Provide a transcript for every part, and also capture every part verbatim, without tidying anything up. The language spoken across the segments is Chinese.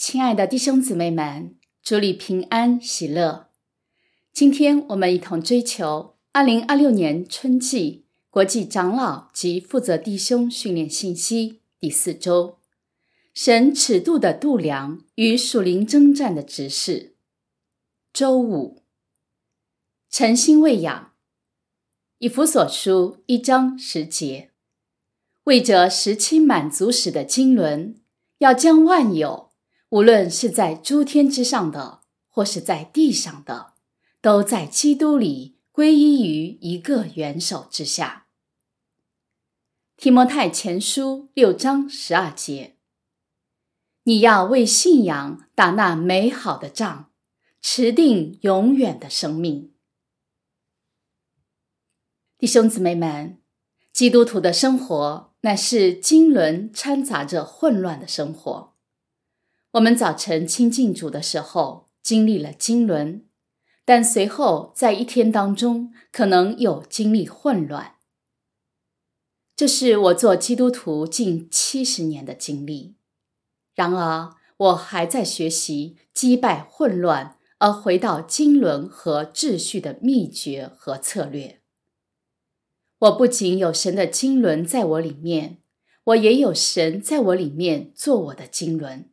亲爱的弟兄姊妹们，主里平安喜乐。今天我们一同追求二零二六年春季国际长老及负责弟兄训练信息第四周，神尺度的度量与属灵征战的指示。周五，诚心喂养。以弗所书一章十节，为着时期满足时的经纶，要将万有，无论是在诸天之上的，或是在地上的，都在基督里归依于一个元首之下。提摩太前书六章十二节，你要为信仰打那美好的仗，持定永远的生命。弟兄姊妹们，基督徒的生活乃是经纶掺杂着混乱的生活。我们早晨亲近主的时候经历了经纶，但随后在一天当中可能有经历混乱。这是我做基督徒近七十年的经历。然而我还在学习击败混乱而回到经纶和秩序的秘诀和策略。我不仅有神的经纶在我里面，我也有神在我里面做我的经纶。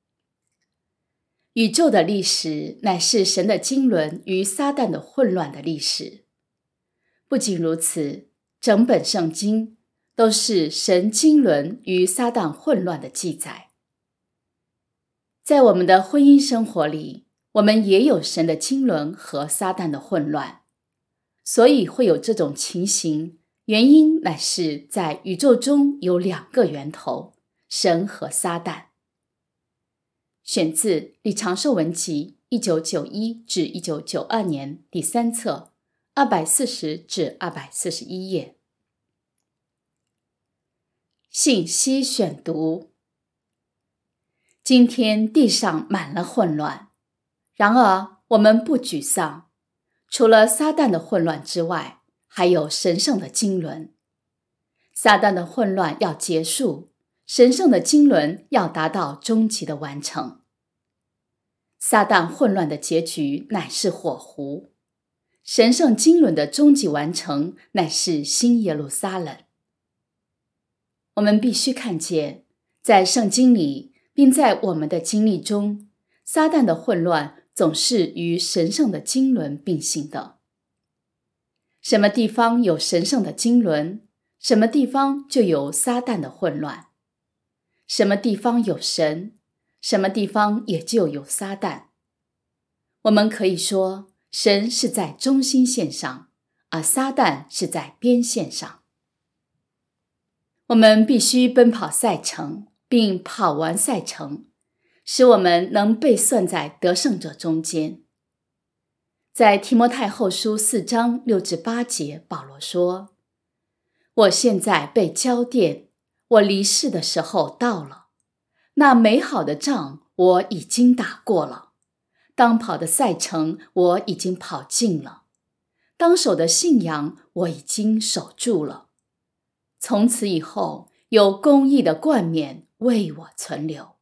宇宙的历史乃是神的经纶与撒旦的混乱的历史。不仅如此，整本圣经都是神经纶与撒旦混乱的记载。在我们的婚姻生活里，我们也有神的经纶和撒旦的混乱，所以会有这种情形，原因乃是在宇宙中有两个源头，神和撒旦。选自《李长寿文集》一九九一至一九九二年第三册二百四十至二百四十一页。信息选读。今天地上满了混乱，然而我们不沮丧。除了撒旦的混乱之外，还有神圣的经纶。撒旦的混乱要结束，神圣的经纶要达到终极的完成。撒旦混乱的结局乃是火湖，神圣经纶的终极完成乃是新耶路撒冷。我们必须看见，在圣经里，并在我们的经历中，撒旦的混乱总是与神圣的经纶并行的。什么地方有神圣的经纶，什么地方就有撒旦的混乱。什么地方有神，什么地方也就有撒旦。我们可以说，神是在中心线上，而撒旦是在边线上。我们必须奔跑赛程，并跑完赛程，使我们能被算在得胜者中间。在提摩太后书四章六至八节，保罗说，我现在被交奠，我离世的时候到了，那美好的仗我已经打过了，当跑的赛程我已经跑尽了，当守的信仰我已经守住了，从此以后有公义的冠冕为我存留。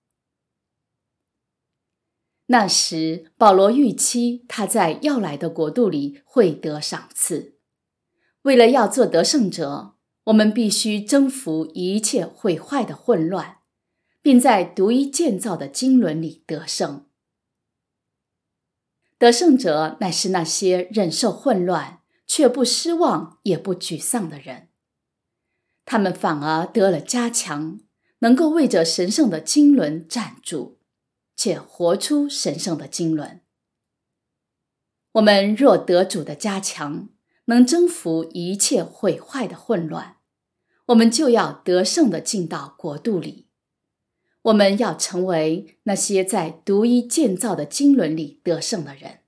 那时保罗预期他在要来的国度里会得赏赐。为了要做得胜者，我们必须征服一切毁坏的混乱，并在独一建造的经纶里得胜。得胜者乃是那些忍受混乱却不失望也不沮丧的人，他们反而得了加强，能够为着神圣的经纶站住，且活出神圣的经纶。我们若得主的加强，能征服一切毁坏的混乱，我们就要得胜地进到国度里。我们要成为那些在独一建造的经纶里得胜的人。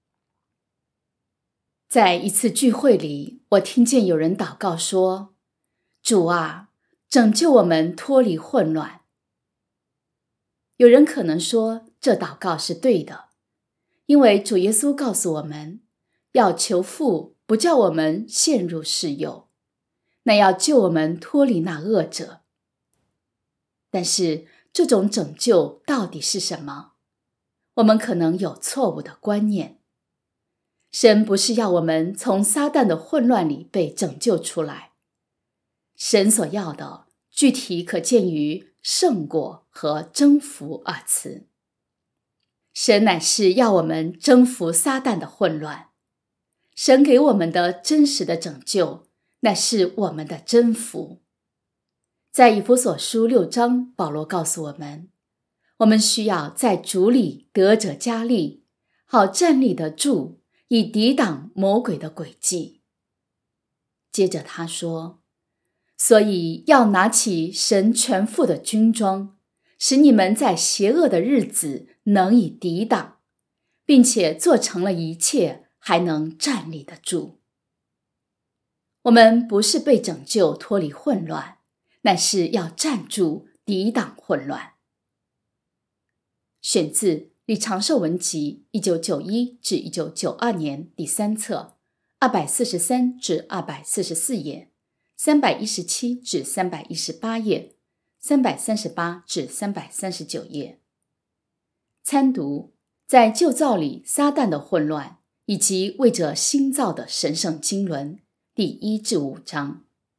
在一次聚会里，我听见有人祷告说，主啊，拯救我们脱离混乱。有人可能说，这祷告是对的，因为主耶稣告诉我们，要求父不叫我们陷入试诱，那要救我们脱离那恶者。但是这种拯救到底是什么，我们可能有错误的观念。神不是要我们从撒旦的混乱里被拯救出来，神所要的具体可见于胜过和征服二词。神乃是要我们征服撒旦的混乱，神给我们的真实的拯救乃是我们的征服。在以弗所书六章，保罗告诉我们，我们需要在主里得着加力，好站立得住，以抵挡魔鬼的诡计。接着他说，所以要拿起神全副的军装，使你们在邪恶的日子能以抵挡，并且做成了一切，还能站立得住。我们不是被拯救脱离混乱，乃是要站住抵挡混乱。选自李长寿文集一九九一至一九九二年第三册二百四十三至二百四十四页，三百一十七至三百一十八页，三百三十八至三百三十九页。参读在旧造里撒旦的混乱，以及为着新造的神圣经纶第一至五章。